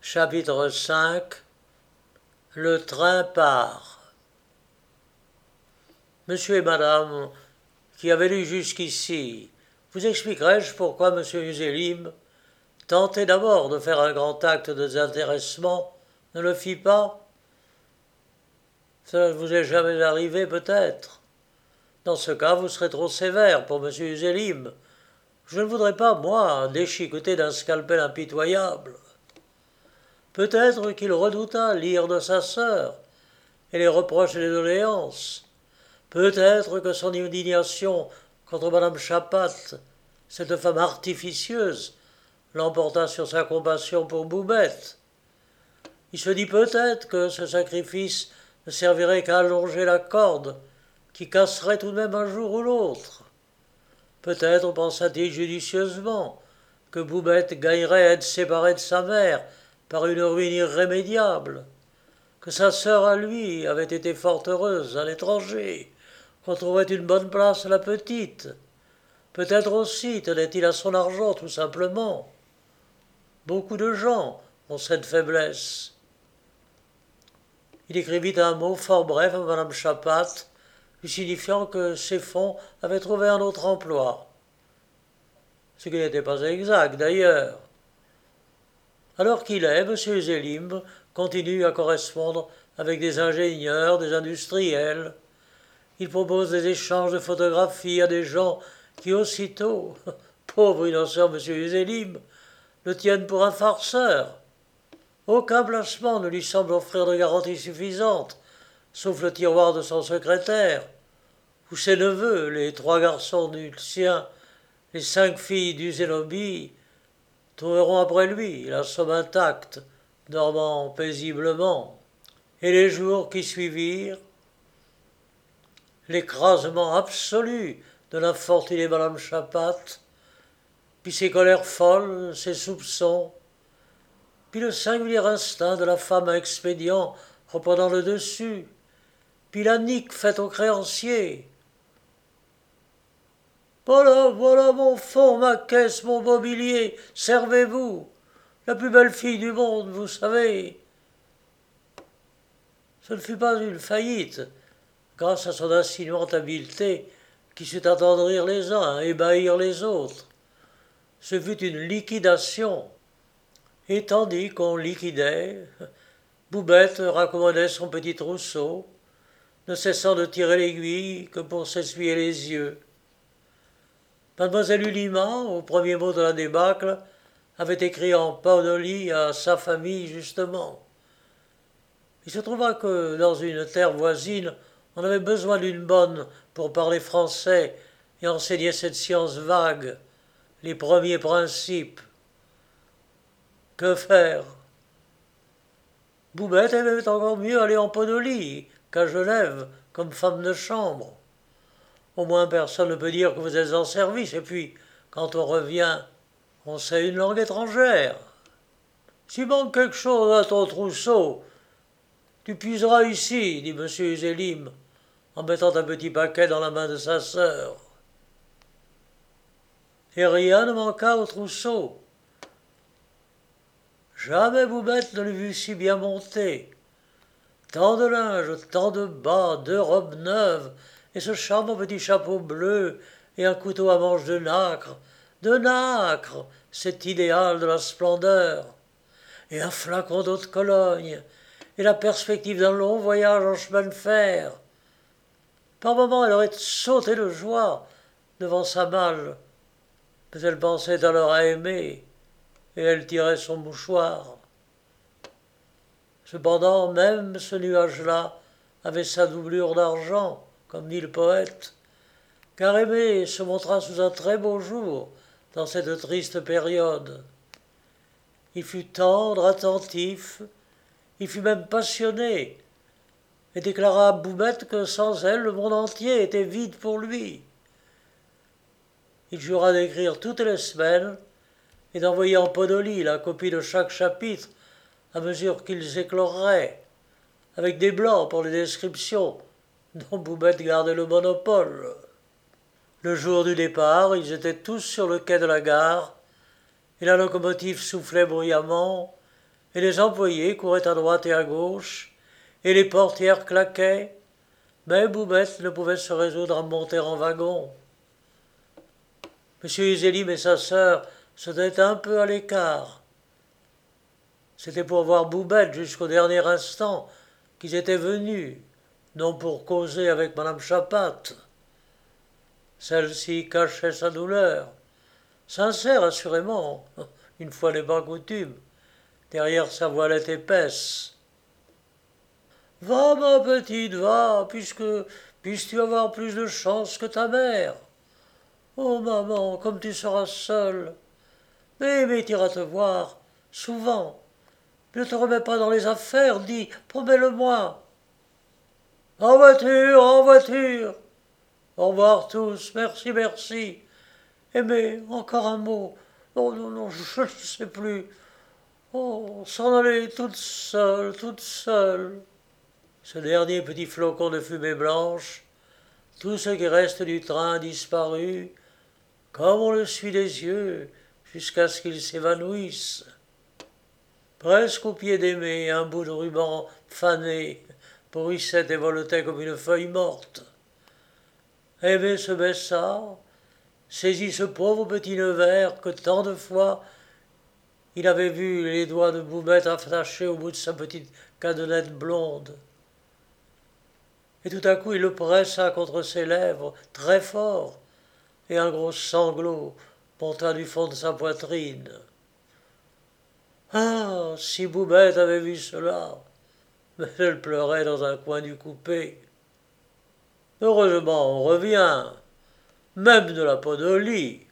Chapitre 5. Le train part. Monsieur et madame, qui avez lu jusqu'ici, vous expliquerai-je pourquoi monsieur Usélim, tenté d'abord de faire un grand acte de désintéressement, ne le fit pas? Cela ne vous est jamais arrivé peut-être. Dans ce cas, vous serez trop sévère pour monsieur Usélim. Je ne voudrais pas, moi, déchiqueter d'un scalpel impitoyable. Peut-être qu'il redouta l'ire de sa sœur et les reproches et les doléances. Peut-être que son indignation contre madame Chapat, cette femme artificieuse, l'emporta sur sa compassion pour Boubette. Il se dit peut-être que ce sacrifice ne servirait qu'à allonger la corde, qui casserait tout de même un jour ou l'autre. Peut-être pensa-t-il judicieusement que Boubette gagnerait à être séparée de sa mère par une ruine irrémédiable, que sa sœur à lui avait été fort heureuse à l'étranger, qu'on trouverait une bonne place à la petite. Peut-être aussi tenait-il à son argent tout simplement. Beaucoup de gens ont cette faiblesse. Il écrivit un mot fort bref à madame Chapat, lui signifiant que ses fonds avaient trouvé un autre emploi. Ce qui n'était pas exact d'ailleurs. Alors qu'il est, M. Usélim continue à correspondre avec des ingénieurs, des industriels. Il propose des échanges de photographies à des gens qui aussitôt, pauvre innocent M. Usélim, le tiennent pour un farceur. Aucun placement ne lui semble offrir de garantie suffisante, sauf le tiroir de son secrétaire, où ses neveux, les 3 garçons du sien, les 5 filles du Zénobie, trouveront après lui la somme intacte, dormant paisiblement. Et les jours qui suivirent, l'écrasement absolu de l'infortunée madame Chapat, puis ses colères folles, ses soupçons, puis le singulier instinct de la femme à expédient reprenant le dessus, puis la nique faite aux créanciers. Voilà, voilà mon fonds, ma caisse, mon mobilier, servez-vous. La plus belle fille du monde, vous savez. Ce ne fut pas une faillite, grâce à son insinuante habileté qui sut attendrir les uns, ébahir les autres. Ce fut une liquidation. Et tandis qu'on liquidait, Boubette raccommodait son petit trousseau, ne cessant de tirer l'aiguille que pour s'essuyer les yeux. Mademoiselle Uliman, au premier mot de la débâcle, avait écrit en Paoli à sa famille, justement. Il se trouva que, dans une terre voisine, on avait besoin d'une bonne pour parler français et enseigner cette science vague, les premiers principes. Que faire? Boubette aimait encore mieux aller en Podolie qu'à Genève, comme femme de chambre. Au moins personne ne peut dire que vous êtes en service, et puis, quand on revient, on sait une langue étrangère. S'il manque quelque chose à ton trousseau, tu puiseras ici, dit M. Usélim, en mettant un petit paquet dans la main de sa sœur. Et rien ne manqua au trousseau. Jamais Boubette ne l'eût vu si bien monté. Tant de linge, tant de bas, 2 robes neuves, et ce charmant petit chapeau bleu, et un couteau à manche de nacre, cet idéal de la splendeur, et un flacon d'eau de Cologne, et la perspective d'un long voyage en chemin de fer. Par moments, elle aurait sauté de joie devant sa malle, mais elle pensait alors à aimer, et elle tirait son mouchoir. Cependant, même ce nuage-là avait sa doublure d'argent, comme dit le poète, car Aimé se montra sous un très beau jour dans cette triste période. Il fut tendre, attentif, il fut même passionné, et déclara à Boubette que sans elle, le monde entier était vide pour lui. Il jura d'écrire toutes les semaines et d'envoyer en Podolie la copie de chaque chapitre à mesure qu'ils écloreraient, avec des blancs pour les descriptions, dont Boubette gardait le monopole. Le jour du départ, ils étaient tous sur le quai de la gare, et la locomotive soufflait bruyamment, et les employés couraient à droite et à gauche, et les portières claquaient, mais Boubette ne pouvait se résoudre à monter en wagon. M. Uzélim et sa sœur se tenaient un peu à l'écart. C'était pour voir Boubette jusqu'au dernier instant qu'ils étaient venus, non pour causer avec Madame Chapat. Celle-ci cachait sa douleur, sincère assurément, une fois n'est pas coutume, derrière sa voilette épaisse. Va, ma petite, va, puisses-tu avoir plus de chance que ta mère. Oh, maman, comme tu seras seule. Mais t'iras te voir, souvent. Ne te remets pas dans les affaires, dis, promets-le-moi. En voiture, en voiture. Au revoir tous, merci, merci. Mais encore un mot. Oh non, non, je ne sais plus. Oh, s'en aller toute seule, toute seule. Ce dernier petit flocon de fumée blanche, tout ce qui reste du train disparu, comme on le suit des yeux, jusqu'à ce qu'il s'évanouisse. Presque au pied d'Aimée, un bout de ruban fané bruissait et voletait comme une feuille morte. Aimée se baissa, saisit ce pauvre petit Nevers que tant de fois il avait vu les doigts de Boubette attachés au bout de sa petite cadenette blonde. Et tout à coup il le pressa contre ses lèvres, très fort, et un gros sanglot monta du fond de sa poitrine. Ah, si Boubette avait vu cela, mais elle pleurait dans un coin du coupé. Heureusement, on revient, même de la peau de lit.